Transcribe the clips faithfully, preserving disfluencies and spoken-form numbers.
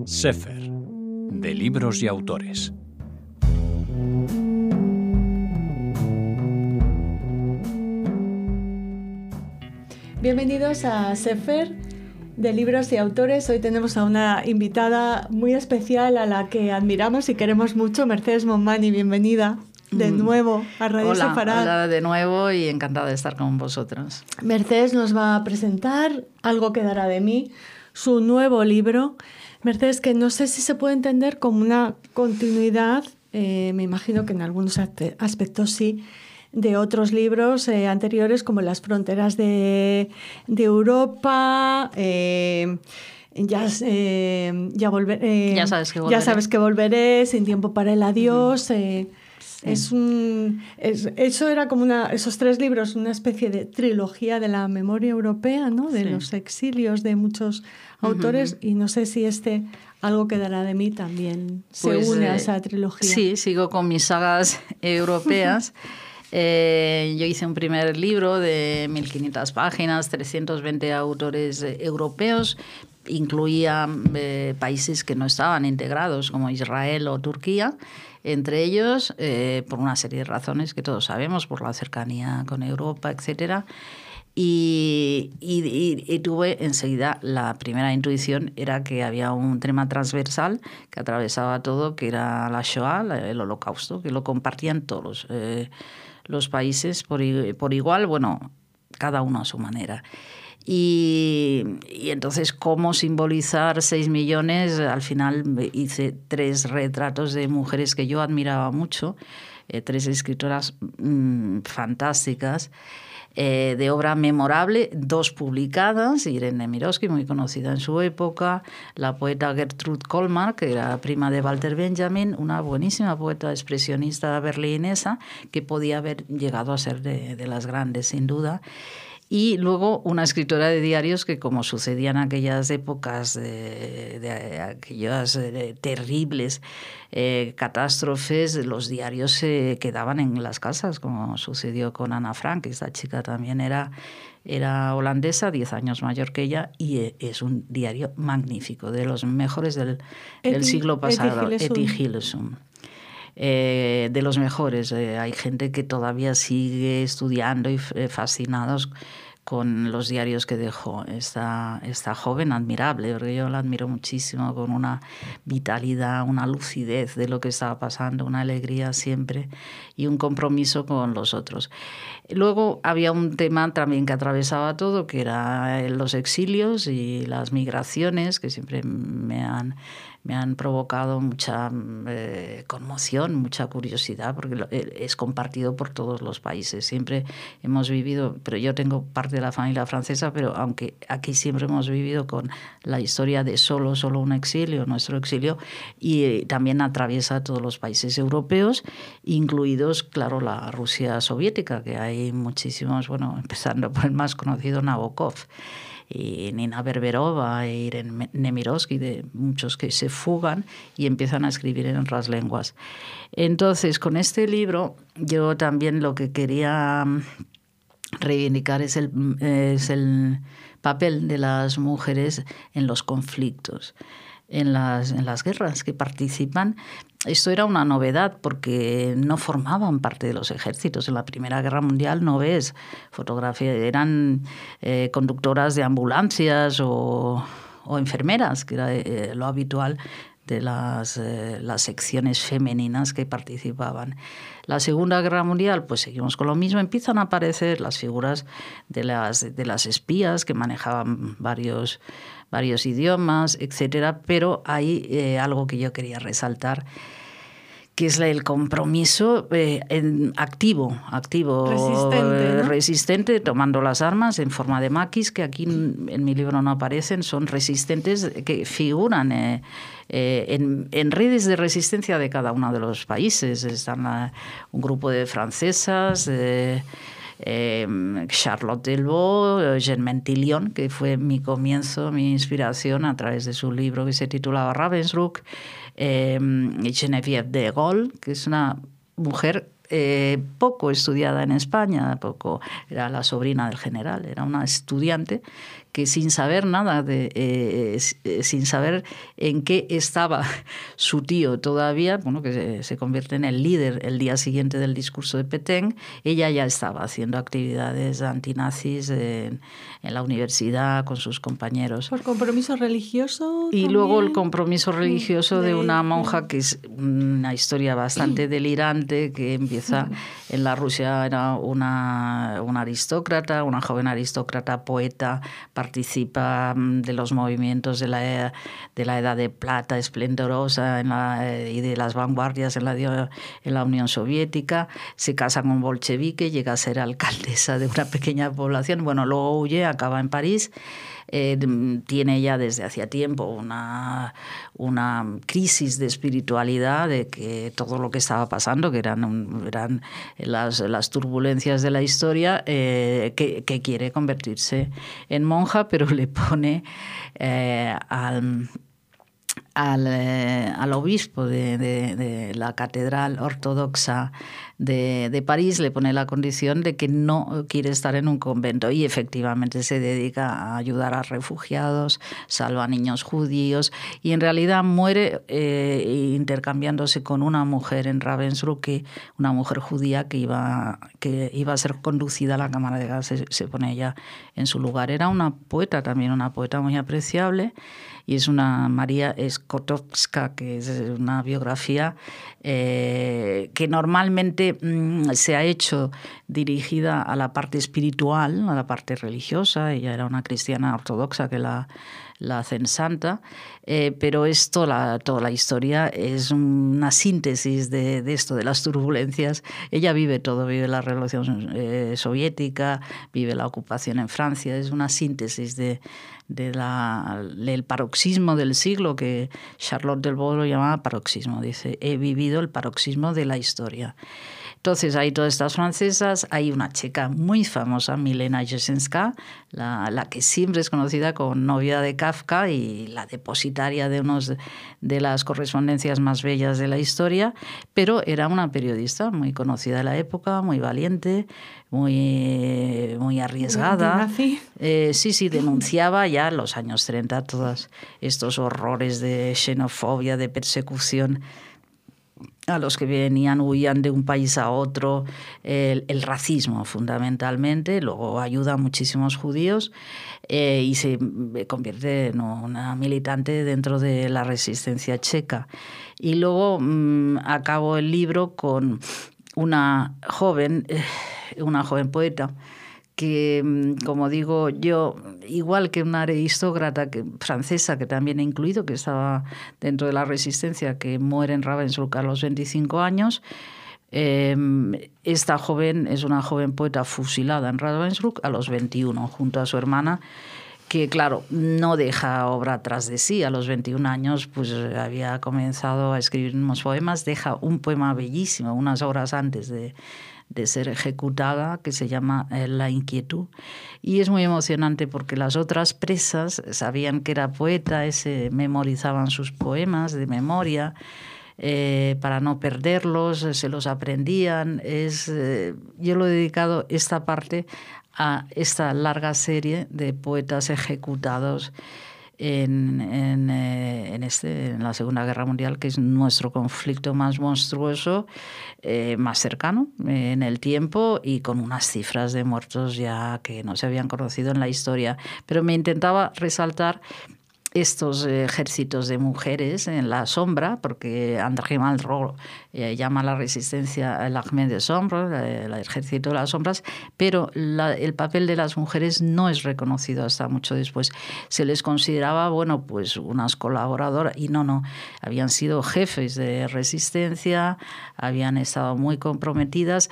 Sefer, de libros y autores. Bienvenidos a Sefer, de libros y autores. Hoy tenemos a una invitada muy especial a la que admiramos y queremos mucho, Mercedes Monmany. Bienvenida de nuevo a Radio Hola, Sefarad. Hola de nuevo y encantada de estar con vosotros. Mercedes nos va a presentar Algo quedará de mí, su nuevo libro. Mercedes, que no sé si se puede entender como una continuidad, eh, me imagino que en algunos aspectos sí, de otros libros eh, anteriores como Las fronteras de, de Europa, eh, ya, eh, ya, volver, eh, ya, sabes que volveré. ya sabes que volveré, Sin tiempo para el adiós. Uh-huh. eh, sí. es un, es, eso era como una, esos tres libros, una especie de trilogía de la memoria europea, ¿no? De sí. los exilios de muchos autores, uh-huh. y no sé si este Algo quedará de mí también pues, se une eh, a esa trilogía. Sí, sigo con mis sagas europeas. Eh, yo hice un primer libro de mil quinientas páginas, trescientos veinte autores eh, europeos, incluía eh, países que no estaban integrados como Israel o Turquía, entre ellos eh, por una serie de razones que todos sabemos, por la cercanía con Europa, etcétera. Y, y, y, y tuve enseguida la primera intuición era que había un tema transversal que atravesaba todo, que era la Shoah, el Holocausto, que lo compartían todos eh, los países por, por igual, bueno, cada uno a su manera. Y, y entonces, ¿cómo simbolizar seis millones? Al final hice tres retratos de mujeres que yo admiraba mucho, eh, tres escritoras mmm, fantásticas, eh, de obra memorable, dos publicadas, Irene Nemirovsky, muy conocida en su época, la poeta Gertrude Kolmar, que era prima de Walter Benjamin, una buenísima poeta expresionista berlinesa que podía haber llegado a ser de, de las grandes, sin duda. Y luego una escritora de diarios que, como sucedía en aquellas épocas de, de aquellas eh, terribles eh, catástrofes, los diarios se quedaban en las casas, como sucedió con Ana Frank. Esta chica también era, era holandesa, diez años mayor que ella, y es un diario magnífico, de los mejores del, del Eti, siglo pasado, Etty Hillesum. Eh, de los mejores. Eh, hay gente que todavía sigue estudiando y eh, fascinados con los diarios que dejó esta, esta joven admirable, porque yo la admiro muchísimo, con una vitalidad, una lucidez de lo que estaba pasando, una alegría siempre y un compromiso con los otros. Luego había un tema también que atravesaba todo, que era los exilios y las migraciones, que siempre me han, me han provocado mucha eh, conmoción, mucha curiosidad, porque es compartido por todos los países. Siempre hemos vivido, pero yo tengo parte de la familia francesa, pero aunque aquí siempre hemos vivido con la historia de solo, solo un exilio, nuestro exilio, y eh, también atraviesa todos los países europeos, incluidos, claro, la Rusia soviética, que hay muchísimos, bueno, empezando por el más conocido, Nabokov, y Nina Berberova e Irene Nemirovsky, de muchos que se fugan y empiezan a escribir en otras lenguas. Entonces, con este libro, yo también lo que quería reivindicar es el, es el papel de las mujeres en los conflictos, en las, en las guerras que participan. Esto era una novedad porque no formaban parte de los ejércitos. En la Primera Guerra Mundial no ves fotografía, eran eh, conductoras de ambulancias o, o enfermeras, que era eh, lo habitual de las, eh, las secciones femeninas que participaban. La Segunda Guerra Mundial, pues seguimos con lo mismo, empiezan a aparecer las figuras de las, de las espías que manejaban varios, varios idiomas, etcétera, pero hay eh, algo que yo quería resaltar, que es el compromiso eh, en activo, activo resistente, ¿no? resistente, tomando las armas en forma de maquis, que aquí en mi libro no aparecen, son resistentes que figuran eh, eh, en, en redes de resistencia de cada uno de los países. Están uh, un grupo de francesas, eh, eh, Charlotte Delvaux, Germaine Tillion, que fue mi comienzo, mi inspiración a través de su libro que se titulaba Ravensbrück, eh, Geneviève de Gaulle, que es una mujer eh, poco estudiada en España, poco, era la sobrina del general, era una estudiante que sin saber nada, de, eh, sin saber en qué estaba su tío todavía, bueno, que se, se convierte en el líder el día siguiente del discurso de Petén, ella ya estaba haciendo actividades antinazis en, en la universidad con sus compañeros. ¿Por compromiso religioso? Y también? luego el compromiso religioso de, de una monja, de... que es una historia bastante delirante, que empieza en la Rusia, era una, una aristócrata, una joven aristócrata, poeta, participa de los movimientos de la, edad, de la Edad de Plata esplendorosa en la, y de las vanguardias en la, en la Unión Soviética, se casa con un bolchevique, llega a ser alcaldesa de una pequeña población, bueno, luego huye, acaba en París. Eh, tiene ya desde hacía tiempo una, una crisis de espiritualidad, de que todo lo que estaba pasando, que eran, eran las, las turbulencias de la historia, eh, que, que quiere convertirse en monja, pero le pone eh, al... Al, eh, al obispo de, de, de la Catedral Ortodoxa de, de París, le pone la condición de que no quiere estar en un convento, y efectivamente se dedica a ayudar a refugiados, salva a niños judíos, y en realidad muere eh, intercambiándose con una mujer en Ravensbrück, una mujer judía que iba, que iba a ser conducida a la cámara de gas, se, se pone ella en su lugar. Era una poeta también, una poeta muy apreciable, y es una María Skłodowska, que es una biografía eh, que normalmente mmm, se ha hecho dirigida a la parte espiritual, a la parte religiosa. Ella era una cristiana ortodoxa que la, la hacen santa, eh, pero esto, la, toda la historia es una síntesis de, de esto, de las turbulencias. Ella vive todo, vive la revolución eh, soviética, vive la ocupación en Francia, es una síntesis de De la, del paroxismo del siglo, que Charlotte Delvaux lo llamaba paroxismo. Dice, he vivido el paroxismo de la historia. Entonces hay todas estas francesas, hay una checa muy famosa, Milena Jesenská, la, la que siempre es conocida como novia de Kafka y la depositaria de unas de las correspondencias más bellas de la historia, pero era una periodista muy conocida de la época, muy valiente, muy, muy arriesgada. Eh, sí, sí, denunciaba ya en los años treinta todos estos horrores de xenofobia, de persecución a los que venían, huían de un país a otro, el, el racismo fundamentalmente. Luego ayuda a muchísimos judíos eh, y se convierte en una militante dentro de la resistencia checa. Y luego mmm, acabo el libro con una joven, eh, una joven poeta, que, como digo yo, igual que una aristócrata que, francesa, que también he incluido, que estaba dentro de la resistencia, que muere en Ravensbrück a los veinticinco años, eh, esta joven es una joven poeta fusilada en Ravensbrück a los veintiuno, junto a su hermana, que, claro, no deja obra tras de sí. A los veintiún años pues había comenzado a escribir unos poemas, deja un poema bellísimo, unas horas antes de... de ser ejecutada, que se llama La inquietud. Y es muy emocionante porque las otras presas sabían que era poeta, se memorizaban sus poemas de memoria eh, para no perderlos, se los aprendían. Es, eh, yo lo he dedicado esta parte a esta larga serie de poetas ejecutados En, en, en, este, en la Segunda Guerra Mundial, que es nuestro conflicto más monstruoso, eh, más cercano eh, en el tiempo, y con unas cifras de muertos ya que no se habían conocido en la historia. Pero me intentaba resaltar estos ejércitos de mujeres en la sombra, porque André Malraux eh, llama a la resistencia el armée des sombres, el ejército de las sombras, pero la, el papel de las mujeres no es reconocido hasta mucho después. Se les consideraba, bueno, pues unas colaboradoras, y no, no, habían sido jefes de resistencia, habían estado muy comprometidas,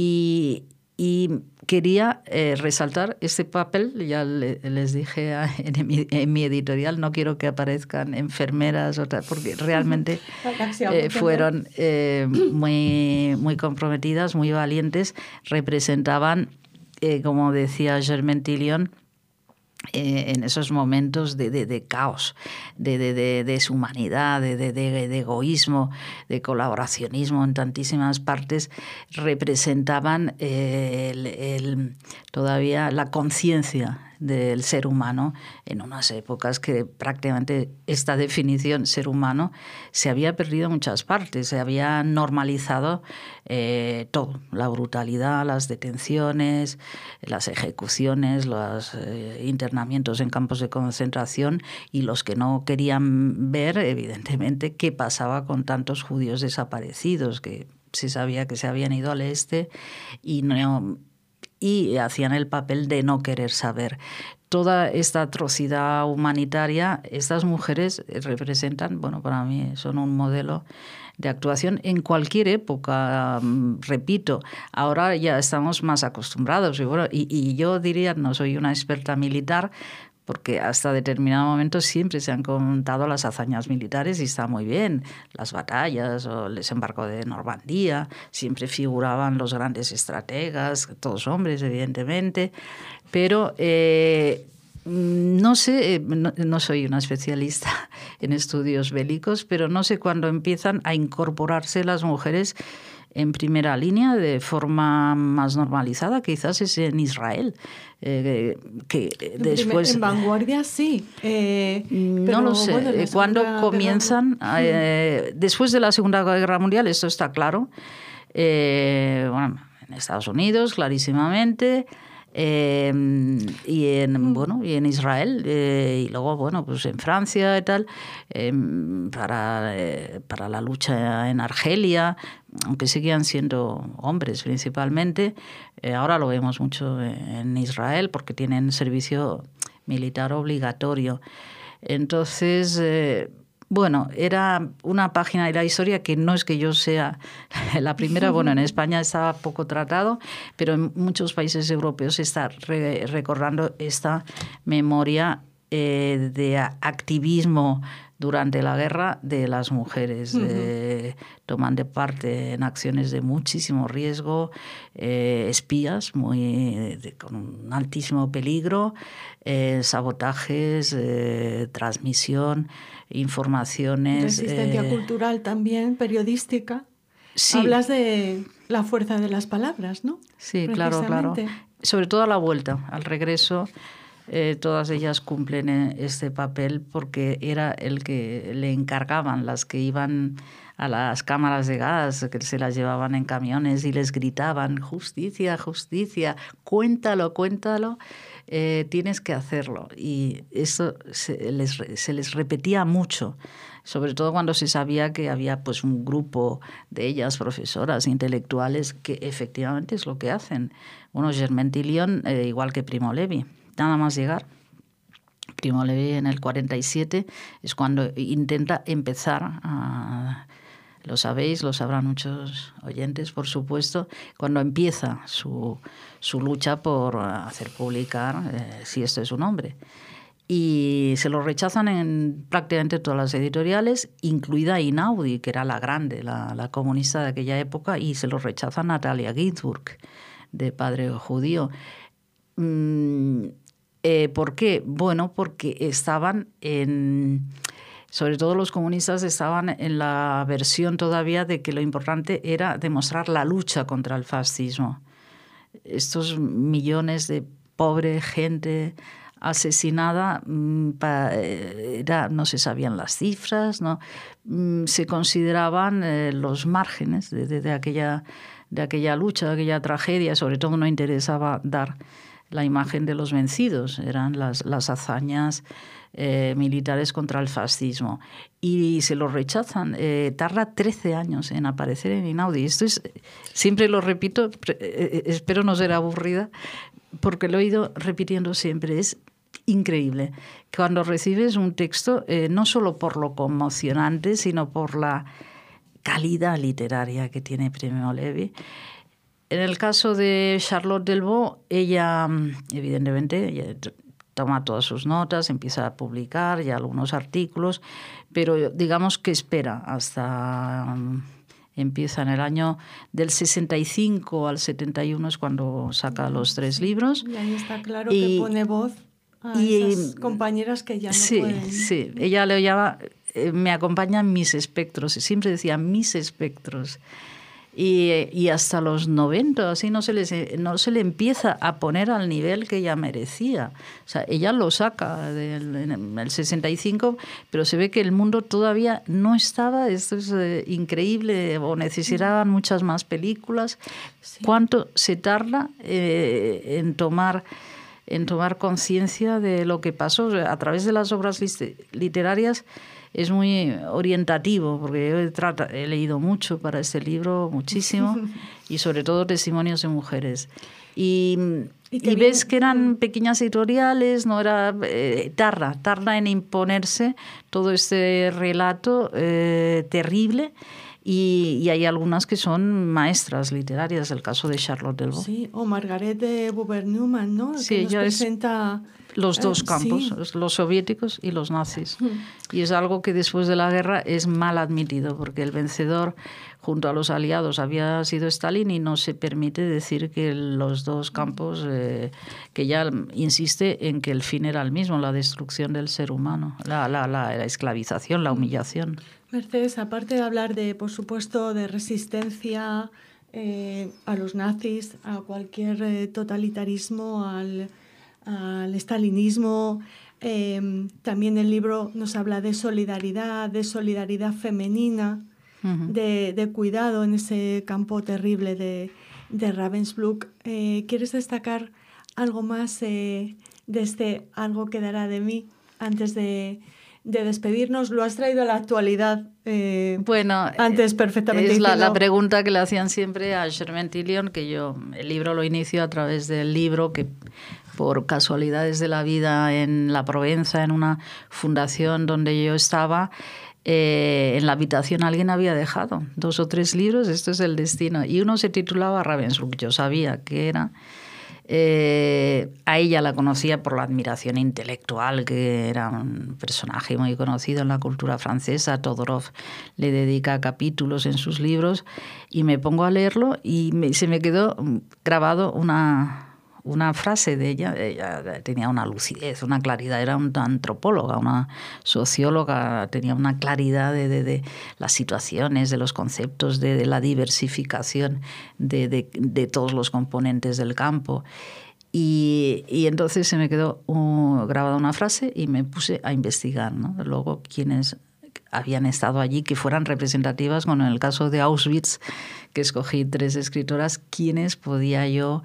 y Y quería eh, resaltar este papel. Ya le, les dije a, en, mi, en mi editorial, no quiero que aparezcan enfermeras, o tal, porque realmente eh, fueron eh, muy, muy comprometidas, muy valientes. Representaban, eh, como decía Germaine Tillion, Eh, en esos momentos de, de, de caos, de, de, de deshumanidad, de, de, de, de egoísmo, de colaboracionismo en tantísimas partes, representaban eh, el, el, todavía la conciencia del ser humano en unas épocas que prácticamente esta definición ser humano se había perdido en muchas partes, se había normalizado eh, todo, la brutalidad, las detenciones, las ejecuciones, los eh, internamientos en campos de concentración, y los que no querían ver, evidentemente, qué pasaba con tantos judíos desaparecidos, que se sabía que se habían ido al este y no... y hacían el papel de no querer saber. Toda esta atrocidad humanitaria, estas mujeres representan, bueno, para mí son un modelo de actuación en cualquier época. Repito, ahora ya estamos más acostumbrados. Y, bueno, y, y yo diría, no soy una experta militar, porque hasta determinado momento siempre se han contado las hazañas militares y está muy bien. Las batallas o el desembarco de Normandía, siempre figuraban los grandes estrategas, todos hombres, evidentemente. Pero eh, no sé, no, no soy una especialista en estudios bélicos, pero no sé cuándo empiezan a incorporarse las mujeres en primera línea de forma más normalizada, quizás es en Israel, eh, que en después... Primer, en vanguardia sí. Eh, no pero, lo sé. Bueno, cuando comienzan, guerra... eh, después de la Segunda Guerra Mundial, esto está claro, eh, bueno, en Estados Unidos, clarísimamente, Eh, y en bueno y en Israel eh, y luego bueno pues en Francia y tal eh, para eh, para la lucha en Argelia, aunque seguían siendo hombres principalmente. Eh, ahora lo vemos mucho en Israel porque tienen servicio militar obligatorio. Entonces eh, bueno, era una página de la historia que no es que yo sea la primera. Bueno, en España estaba poco tratado, pero en muchos países europeos se está re recordando esta memoria eh, de activismo durante la guerra de las mujeres. Uh-huh. eh, toman de parte en acciones de muchísimo riesgo, eh, espías muy, de, con un altísimo peligro, eh, sabotajes, eh, transmisión, informaciones. Resistencia eh, cultural también, periodística. Sí. Hablas de la fuerza de las palabras, ¿no? Sí, claro, claro. Sobre todo a la vuelta, al regreso. Eh, todas ellas cumplen este papel porque era el que le encargaban, las que iban a las cámaras de gas, que se las llevaban en camiones y les gritaban justicia, justicia, cuéntalo, cuéntalo, eh, tienes que hacerlo. Y eso se les, se les repetía mucho, sobre todo cuando se sabía que había pues un grupo de ellas, profesoras, intelectuales, que efectivamente es lo que hacen. Bueno, Germaine Tillion, eh, igual que Primo Levi. Nada más llegar, Primo Levi en el cuarenta y siete es cuando intenta empezar a, lo sabéis, lo sabrán muchos oyentes, por supuesto, cuando empieza su, su lucha por hacer publicar eh, Si esto es un hombre. Y se lo rechazan en prácticamente todas las editoriales, incluida Einaudi, que era la grande, la, la comunista de aquella época, y se lo rechaza Natalia Ginzburg, de padre judío. Mm, Eh, ¿Por qué? Bueno, porque estaban en, sobre todo los comunistas estaban en la versión todavía de que lo importante era demostrar la lucha contra el fascismo. Estos millones de pobre gente asesinada, era, no se sabían las cifras, ¿no? Se consideraban eh, los márgenes de, de, de, aquella, de aquella lucha, de aquella tragedia. Sobre todo no interesaba dar la imagen de los vencidos, eran las, las hazañas eh, militares contra el fascismo. Y se lo rechazan. Eh, tarda trece años en aparecer en Einaudi. Esto es, siempre lo repito, eh, espero no ser aburrida, porque lo he ido repitiendo siempre. Es increíble cuando recibes un texto, eh, no solo por lo conmocionante, sino por la calidad literaria que tiene Primo Levi. En el caso de Charlotte Delvaux, ella evidentemente ella toma todas sus notas, empieza a publicar ya algunos artículos, pero digamos que espera hasta... Empieza en el año del sesenta y cinco al setenta y uno, es cuando saca los tres libros. Y ahí está claro y, que pone voz a y, esas compañeras que ya no sí, pueden... Sí, ella le llama, eh, me acompañan mis espectros, siempre decía mis espectros. Y, y hasta los noventa, así no se, les, no se le empieza a poner al nivel que ella merecía. O sea, ella lo saca del, en el sesenta y cinco, pero se ve que el mundo todavía no estaba, esto es eh, increíble, o necesitaban muchas más películas. Sí. ¿Cuánto se tarda eh, en tomar, en tomar conciencia de lo que pasó? O sea, a través de las obras literarias es muy orientativo, porque yo he, trata, he leído mucho para este libro, muchísimo, y sobre todo testimonios de mujeres. Y, y, y ves que eran pequeñas editoriales, no era eh, tarda, tarda en imponerse todo este relato eh, terrible. Y, y hay algunas que son maestras literarias, el caso de Charlotte Delvaux. Sí, o Margaret de Buber-Newman, ¿no? Sí, que nos ella presenta... es los dos campos, sí. Los soviéticos y los nazis. Y es algo que después de la guerra es mal admitido, porque el vencedor junto a los aliados había sido Stalin y no se permite decir que los dos campos, eh, que ella insiste en que el fin era el mismo, la destrucción del ser humano, la, la, la, la esclavización, la humillación. Mercedes, aparte de hablar de, por supuesto, de resistencia eh, a los nazis, a cualquier eh, totalitarismo, al, al estalinismo, eh, también el libro nos habla de solidaridad, de solidaridad femenina, uh-huh. de, de cuidado en ese campo terrible de, de Ravensbrück. Eh, ¿Quieres destacar algo más eh, de este Algo quedará de mí antes de... de despedirnos? Lo has traído a la actualidad eh, bueno, antes perfectamente. Es la, la pregunta que le hacían siempre a Germaine Tillion, que yo el libro lo inicio a través del libro que por casualidades de la vida en la Provenza, en una fundación donde yo estaba, eh, en la habitación alguien había dejado dos o tres libros, esto es el destino, y uno se titulaba Ravensbrück, yo sabía que era... Eh, a ella la conocía por la admiración intelectual, que era un personaje muy conocido en la cultura francesa. Todorov le dedica capítulos en sus libros y me pongo a leerlo y me, se me quedó grabado una, una frase de ella. Ella tenía una lucidez, una claridad, era una antropóloga, una socióloga, tenía una claridad de, de, de las situaciones, de los conceptos, de, de la diversificación de, de, de todos los componentes del campo. Y, y entonces se me quedó uh, grabada una frase y me puse a investigar, ¿no? Luego quienes habían estado allí, que fueran representativas, bueno, en el caso de Auschwitz, que escogí tres escritoras, quienes podía yo...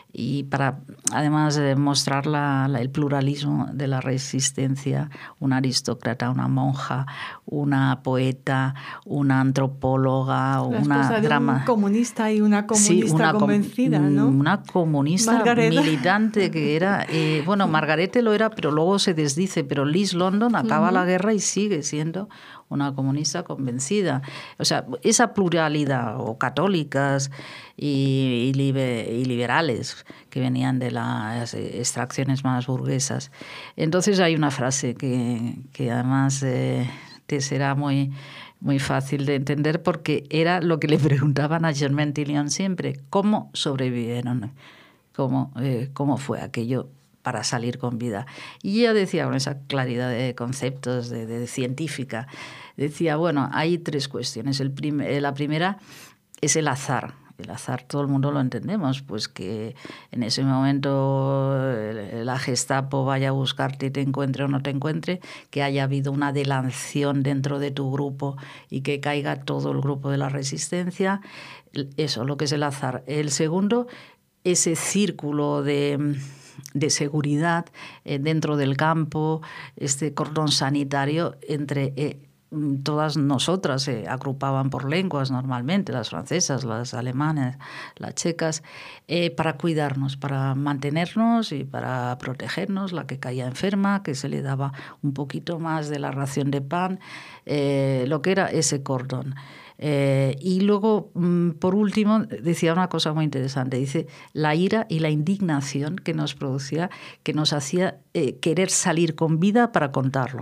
Y para, además de mostrar la, la, el pluralismo de la resistencia, una aristócrata, una monja, una poeta, una antropóloga, la una de drama... un comunista y una comunista sí, una convencida, com ¿no? Una comunista Margareta. militante que era... Eh, bueno, Margarete lo era, pero luego se desdice, pero Liz London acaba uh-huh. la guerra y sigue siendo una comunista convencida. O sea, esa pluralidad, o católicas y, y, liber, y liberales, que venían de las extracciones más burguesas. Entonces hay una frase que, que además eh, te será muy, muy fácil de entender, porque era lo que le preguntaban a Germaine Tillion siempre: ¿cómo sobrevivieron? ¿Cómo, eh, cómo fue aquello para salir con vida? Y ella decía, con esa claridad de conceptos de, de científica, decía, bueno, hay tres cuestiones. El prim la primera es el azar. El azar todo el mundo lo entendemos, pues que en ese momento la Gestapo vaya a buscarte y te encuentre o no te encuentre, que haya habido una delación dentro de tu grupo y que caiga todo el grupo de la resistencia. Eso, lo que es el azar. El segundo, ese círculo de... de seguridad eh, dentro del campo, este cordón sanitario entre eh, todas nosotras, se eh, agrupaban por lenguas normalmente, las francesas, las alemanas, las checas, eh, para cuidarnos, para mantenernos y para protegernos, la que caía enferma, que se le daba un poquito más de la ración de pan, eh, lo que era ese cordón. Eh, y luego, por último, decía una cosa muy interesante, dice, la ira y la indignación que nos producía, que nos hacía eh, querer salir con vida para contarlo,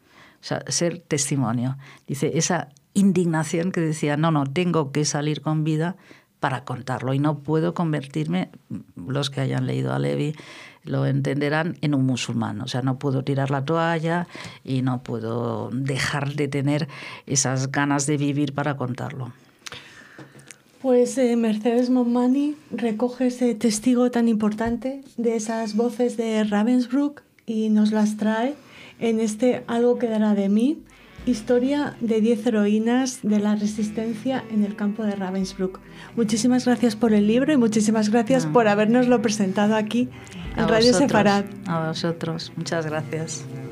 o sea, ser testimonio. Dice, esa indignación que decía, no, no, tengo que salir con vida para contarlo y no puedo convertirme, los que hayan leído a Levi lo entenderán, en un musulmán. O sea, no puedo tirar la toalla y no puedo dejar de tener esas ganas de vivir para contarlo. Pues eh, Mercedes Monmany recoge ese testigo tan importante de esas voces de Ravensbrück y nos las trae en este Algo quedará de mí, historia de diez heroínas de la resistencia en el campo de Ravensbrück. Muchísimas gracias por el libro y muchísimas gracias no. por habernoslo presentado aquí en a Radio vosotros, Sefarad. A vosotros, muchas gracias.